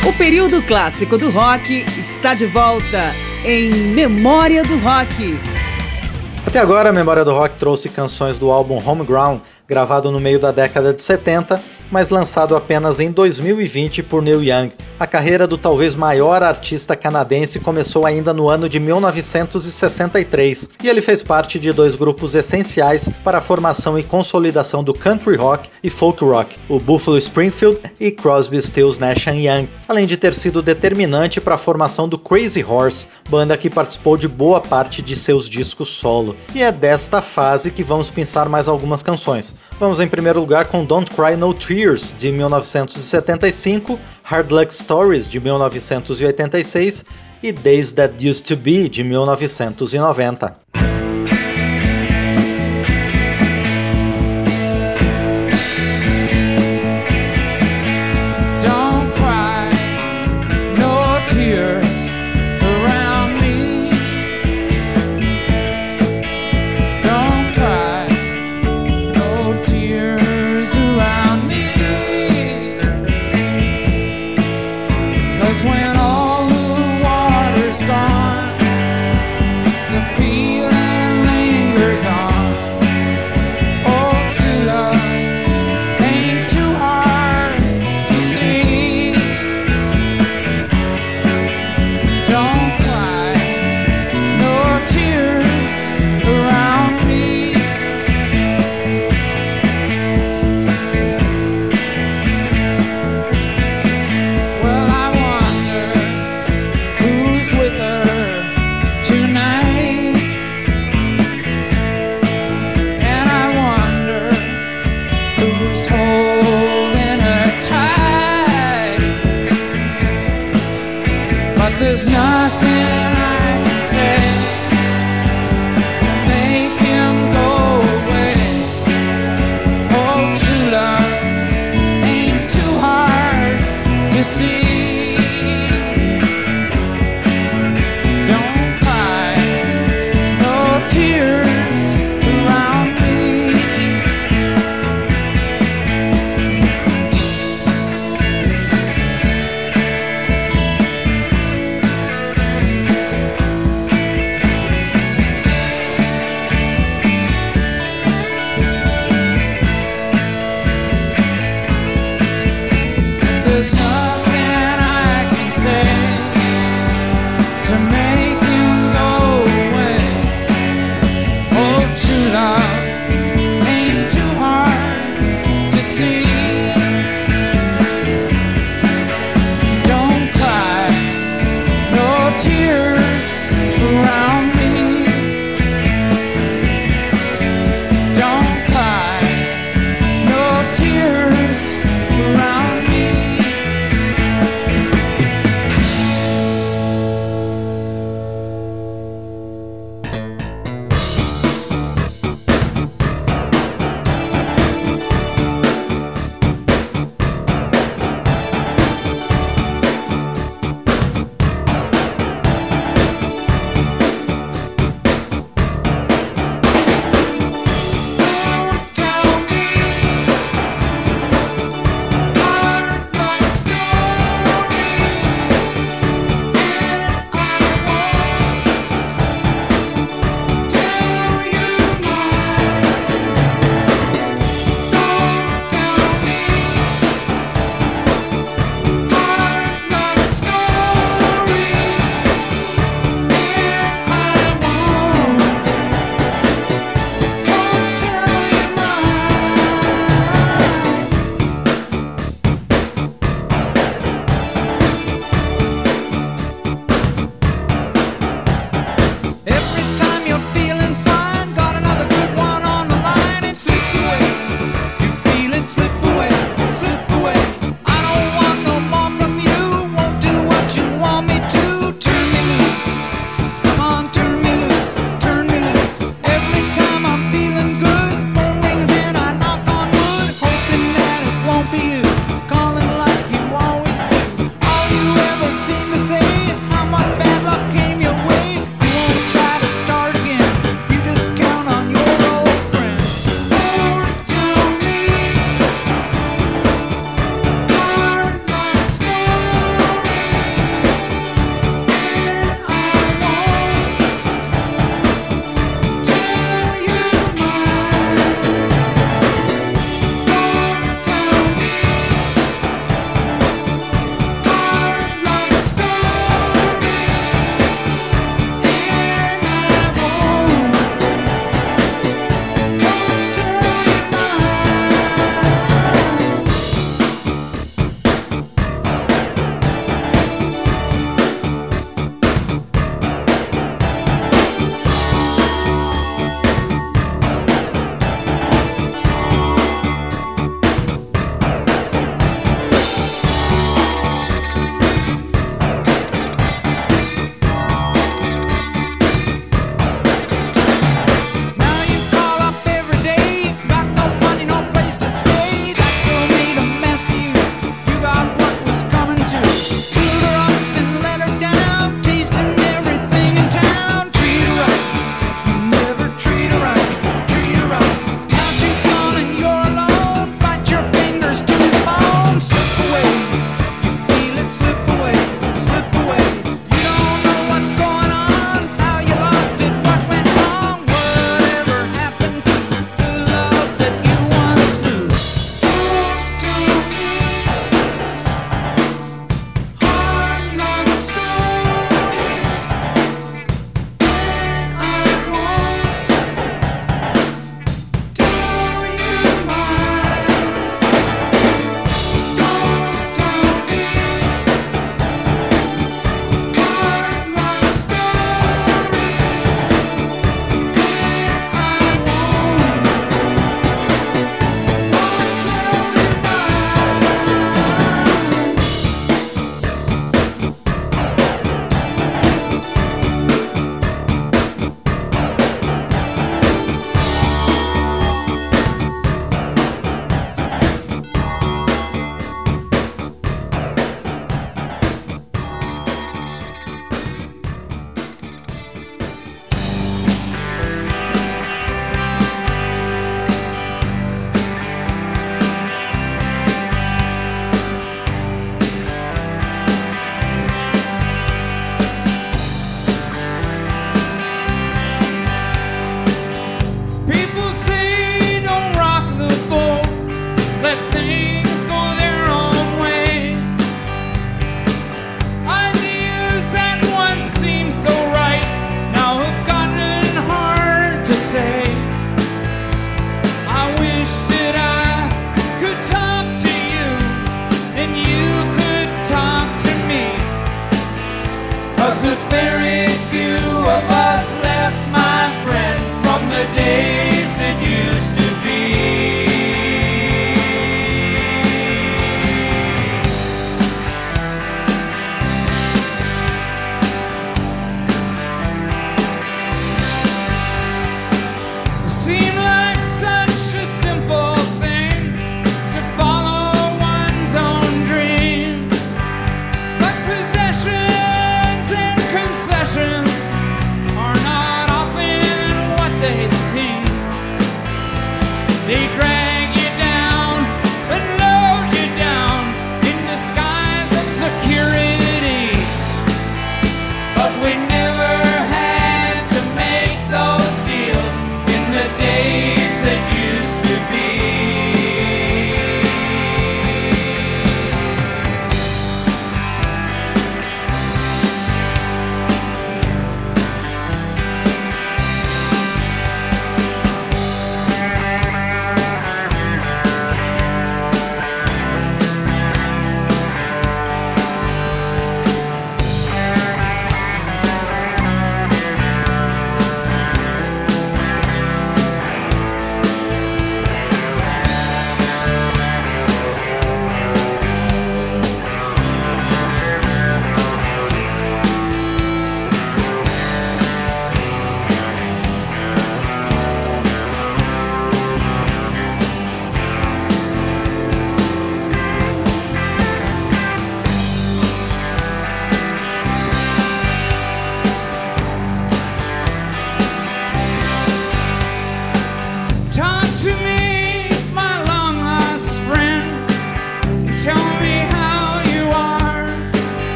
O período clássico do rock está de volta em Memória do Rock. Até agora, a Memória do Rock trouxe canções do álbum Homegrown, gravado no meio da década de 70, mas lançado apenas em 2020 por Neil Young. A carreira do talvez maior artista canadense começou ainda no ano de 1963, e ele fez parte de dois grupos essenciais para a formação e consolidação do country rock e folk rock, o Buffalo Springfield e Crosby, Stills, Nash Young, além de ter sido determinante para a formação do Crazy Horse, banda que participou de boa parte de seus discos solo. E é desta fase que vamos pensar mais algumas canções. Vamos em primeiro lugar com Don't Cry No Tears, de 1975, Hard Luck Stories, de 1986 e Days That Used To Be, de 1990. When all the water's gone, the feeling lingers on. Oh, true love ain't too hard to see. Don't cry, no tears around me. Well, I with her tonight, and I wonder who's holding her tight. But there's nothing I can say to make him go away. Oh, true love ain't too hard to see. There's nothing I can say to make him go away. Oh, true love ain't too hard to see. Don't cry, no tears around me. Don't cry, no tears around me.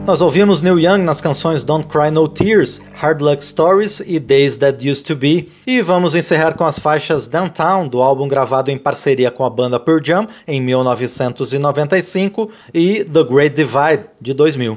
Nós ouvimos Neil Young nas canções Don't Cry No Tears, Hard Luck Stories e Days That Used To Be. E vamos encerrar com as faixas Downtown, do álbum gravado em parceria com a banda Pearl Jam em 1995, e The Great Divide, de 2000.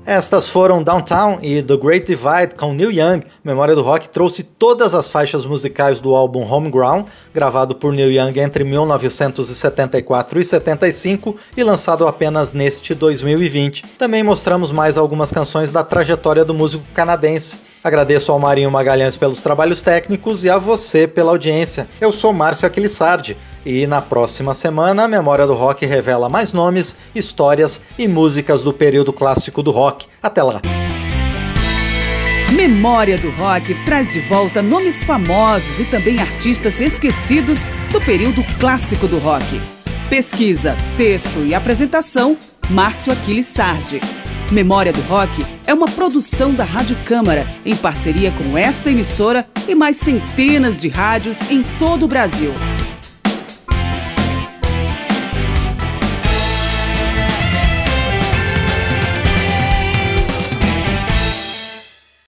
Estas foram Downtown e The Great Divide com Neil Young. Memória do Rock trouxe todas as faixas musicais do álbum Homegrown, gravado por Neil Young entre 1974 e 75 e lançado apenas neste 2020. Também mostramos mais algumas canções da trajetória do músico canadense. Agradeço ao Marinho Magalhães pelos trabalhos técnicos e a você pela audiência. Eu sou Márcio Aquilissardi e na próxima semana a Memória do Rock revela mais nomes, histórias e músicas do período clássico do rock. Até lá! Memória do Rock traz de volta nomes famosos e também artistas esquecidos do período clássico do rock. Pesquisa, texto e apresentação, Márcio Aquilissardi. Memória do Rock é uma produção da Rádio Câmara, em parceria com esta emissora e mais centenas de rádios em todo o Brasil.